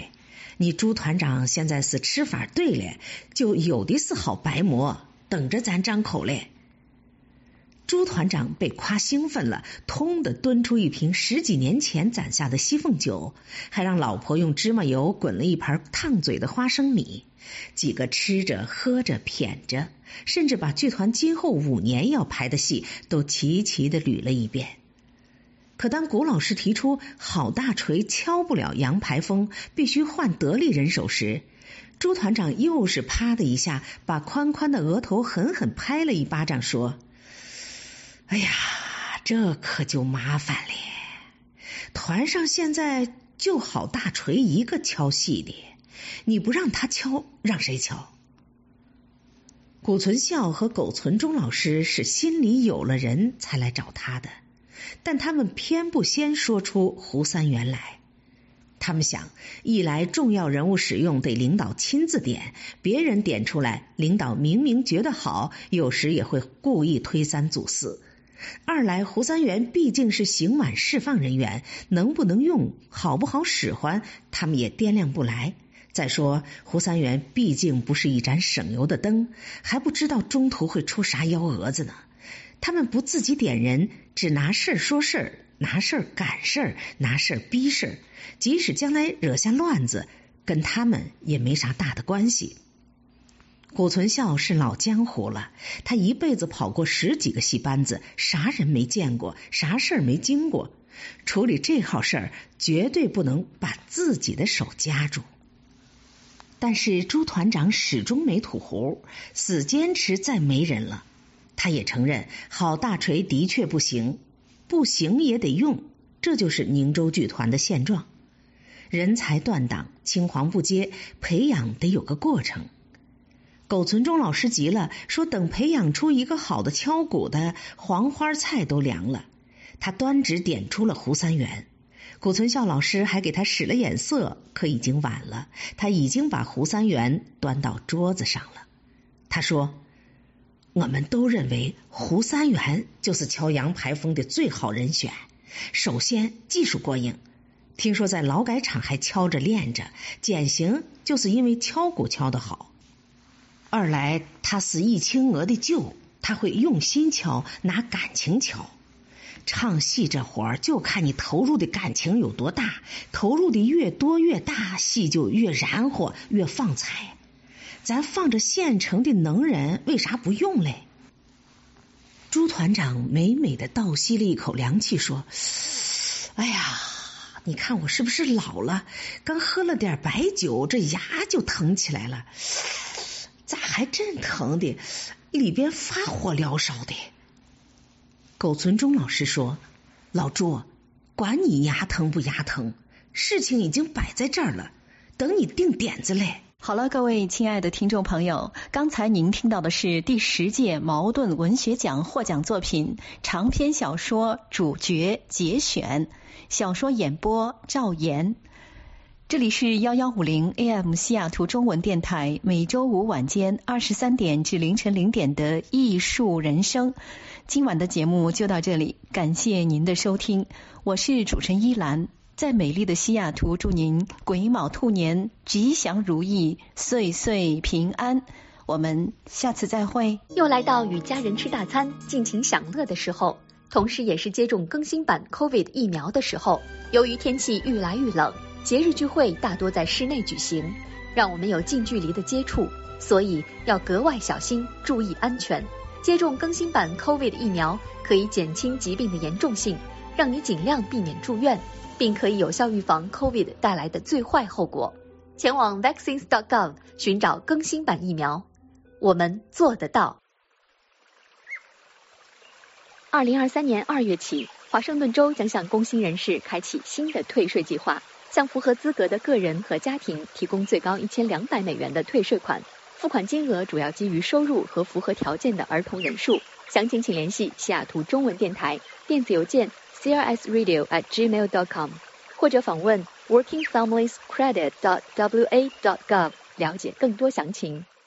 你朱团长现在是吃法对了，就有的是好白馍，等着咱张口嘞。朱团长被夸兴奋了，通的端出一瓶十几年前攒下的西凤酒，还让老婆用芝麻油滚了一盘烫嘴的花生米。几个吃着喝着谝着，甚至把剧团今后五年要排的戏都齐齐的捋了一遍。可当古老师提出好大锤敲不了杨排风，必须换得力人手时，朱团长又是啪的一下把宽宽的额头狠狠拍了一巴掌，说：哎呀，这可就麻烦了，团上现在就好大锤一个敲戏的，你不让他敲，让谁敲？古存孝和苟存忠老师是心里有了人才来找他的，但他们偏不先说出胡三元来。他们想，一来重要人物使用得领导亲自点，别人点出来，领导明明觉得好，有时也会故意推三阻四；二来胡三元毕竟是刑满释放人员，能不能用，好不好使唤，他们也掂量不来。再说胡三元毕竟不是一盏省油的灯，还不知道中途会出啥幺蛾子呢。他们不自己点人，只拿事儿说事儿，拿事儿赶事儿，拿事儿逼事儿，即使将来惹下乱子，跟他们也没啥大的关系。古存孝是老江湖了，他一辈子跑过十几个戏班子，啥人没见过，啥事儿没经过，处理这号事儿绝对不能把自己的手夹住。但是朱团长始终没吐壶，死坚持再没人了。他也承认好大锤的确不行，不行也得用，这就是宁州剧团的现状。人才断档，青黄不接，培养得有个过程。苟存忠老师急了，说等培养出一个好的敲鼓的，黄花菜都凉了。他端指点出了胡三元。古存孝老师还给他使了眼色，可已经晚了，他已经把胡三元端到桌子上了。他说：我们都认为胡三元就是敲杨排风的最好人选。首先技术过硬，听说在劳改场还敲着练着，减刑就是因为敲鼓敲得好。二来他是易清娥的舅，他会用心敲，拿感情敲。唱戏这活儿就看你投入的感情有多大，投入的越多越大，戏就越燃活越放彩。咱放着现成的能人，为啥不用嘞？朱团长美美的倒吸了一口凉气，说：哎呀，你看我是不是老了？刚喝了点白酒，这牙就疼起来了。咋还真疼的，里边发火燎烧的。苟存忠老师说：老朱，管你牙疼不牙疼，事情已经摆在这儿了，等你定点子嘞。 好了，各位亲爱的听众朋友，刚才您听到的是第十届茅盾文学奖获奖作品长篇小说主角节选，小说演播赵岩。这里是一一五零 A M 西雅图中文电台，每周五晚间二十三点至凌晨零点的艺术人生。今晚的节目就到这里，感谢您的收听，我是主持人依兰，在美丽的西雅图祝您癸卯兔年吉祥如意，岁岁平安。我们下次再会。 又来到与家人吃大餐尽情享乐的时候，同时也是接种更新版 COVID 疫苗的时候。由于天气愈来愈冷，节日聚会大多在室内举行，让我们有近距离的接触，所以要格外小心，注意安全。接种更新版 COVID 疫苗可以减轻疾病的严重性，让你尽量避免住院，并可以有效预防 COVID 带来的最坏后果。前往 vaccines dot gov 寻找更新版疫苗，我们做得到。二零二三年二月起，华盛顿州将向工薪人士开启新的退税计划，向符合资格的个人和家庭提供最高一千两百美元的退税款，付款金额主要基于收入和符合条件的儿童人数。详情请联系西雅图中文电台，电子邮件 c r s radio at gmail dot com 或者访问 working families credit dot w a dot gov 了解更多详情。